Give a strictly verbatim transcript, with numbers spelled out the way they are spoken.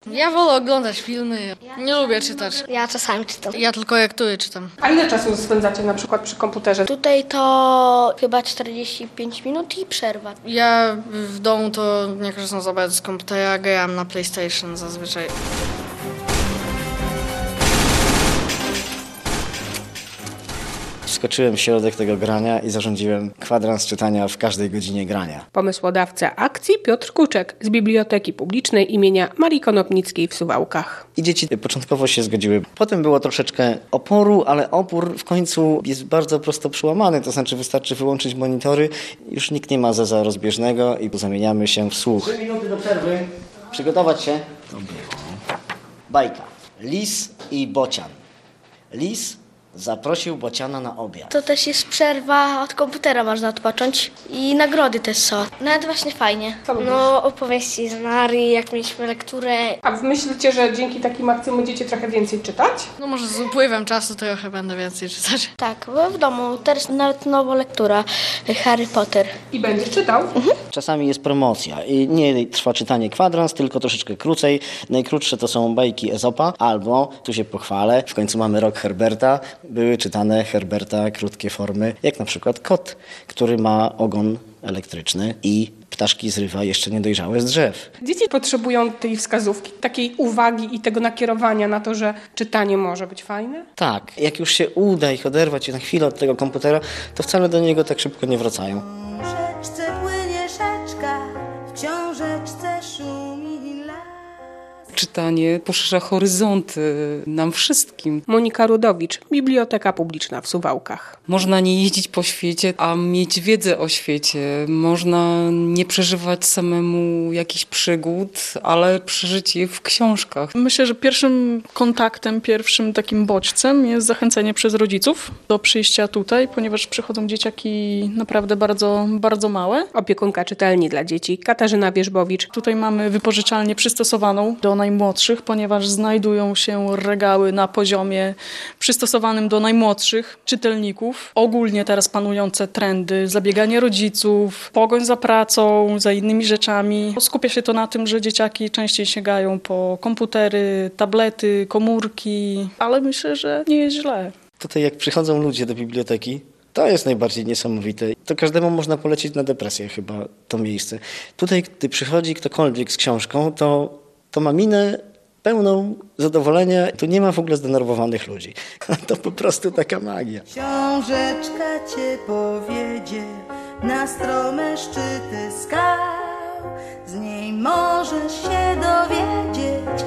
Ja wolę oglądać filmy, nie lubię czytać. Ja czasami czytam. Ja tylko jak tu je czytam. A ile czasu spędzacie na przykład przy komputerze? Tutaj to chyba czterdzieści pięć minut i przerwa. Ja w domu to nie korzystam za bardzo z komputera, gram na PlayStation zazwyczaj. Wskoczyłem w środek tego grania i zarządziłem kwadrans czytania w każdej godzinie grania. Pomysłodawca akcji Piotr Kuczek z Biblioteki Publicznej imienia Marii Konopnickiej w Suwałkach. I dzieci początkowo się zgodziły. Potem było troszeczkę oporu, ale opór w końcu jest bardzo prosto przełamany. To znaczy wystarczy wyłączyć monitory. Już nikt nie ma zeza rozbieżnego i zamieniamy się w słuch. Trzy minuty do przerwy. Przygotować się. To było. Bajka. Lis i bocian. Lis zaprosił bociana na obiad. To też jest przerwa od komputera, można odpocząć i nagrody też są. Nawet właśnie fajnie. No opowieści z Narii, jak mieliśmy lekturę. A wy myślicie, że dzięki takim akcjom będziecie trochę więcej czytać? No może z upływem czasu trochę będę więcej czytać. Tak, bo w domu teraz nawet nowa lektura Harry Potter. I będziesz czytał? Mhm. Czasami jest promocja i nie trwa czytanie kwadrans, tylko troszeczkę krócej. Najkrótsze to są bajki Ezopa, albo, tu się pochwalę, w końcu mamy rok Herberta, były czytane Herberta krótkie formy, jak na przykład kot, który ma ogon elektryczny i ptaszki zrywa jeszcze niedojrzałe z drzew. Dzieci potrzebują tej wskazówki, takiej uwagi i tego nakierowania na to, że czytanie może być fajne? Tak, jak już się uda ich oderwać na chwilę od tego komputera, to wcale do niego tak szybko nie wracają. W rzeczce płynie rzeczka, w książeczce szumi las. Czytanie poszerza horyzonty nam wszystkim. Monika Rudowicz, Biblioteka Publiczna w Suwałkach. Można nie jeździć po świecie, a mieć wiedzę o świecie. Można nie przeżywać samemu jakichś przygód, ale przeżyć je w książkach. Myślę, że pierwszym kontaktem, pierwszym takim bodźcem jest zachęcenie przez rodziców do przyjścia tutaj, ponieważ przychodzą dzieciaki naprawdę bardzo, bardzo małe. Opiekunka czytelni dla dzieci Katarzyna Wierzbowicz. Tutaj mamy wypożyczalnię przystosowaną do najmłodszych, ponieważ znajdują się regały na poziomie przystosowanym do najmłodszych czytelników. Ogólnie teraz panujące trendy, zabieganie rodziców, pogoń za pracą, za innymi rzeczami. Skupia się to na tym, że dzieciaki częściej sięgają po komputery, tablety, komórki, ale myślę, że nie jest źle. Tutaj jak przychodzą ludzie do biblioteki, to jest najbardziej niesamowite. To każdemu można polecić na depresję chyba to miejsce. Tutaj, gdy przychodzi ktokolwiek z książką, to, to ma minę pełną zadowolenia. Tu nie ma w ogóle zdenerwowanych ludzi. To po prostu taka magia. Książeczka cię powiedzie na strome szczyty skał. Z niej możesz się dowiedzieć